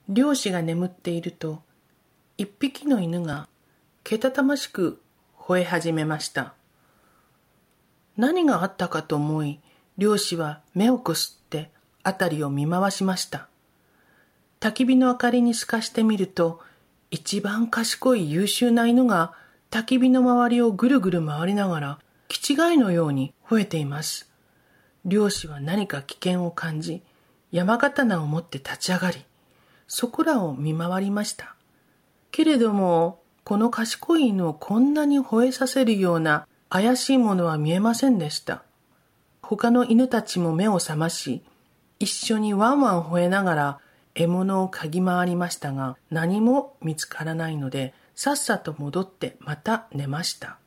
猟師が眠っていると、一匹の犬がけたたましく吠え始めました。何があったかと思い、猟師は目をこすってあたりを見回しました。焚き火の明かりに透かしてみると、一番賢い優秀な犬が焚き火の周りをぐるぐる回りながら、気違いのように吠えています。猟師は何か危険を感じ、山刀を持って立ち上がり、そこらを見回りました。けれども、この賢い犬をこんなに吠えさせるような怪しいものは見えませんでした。他の犬たちも目を覚まし、一緒にワンワン吠えながら獲物を嗅ぎ回りましたが、何も見つからないので、さっさと戻ってまた寝ました。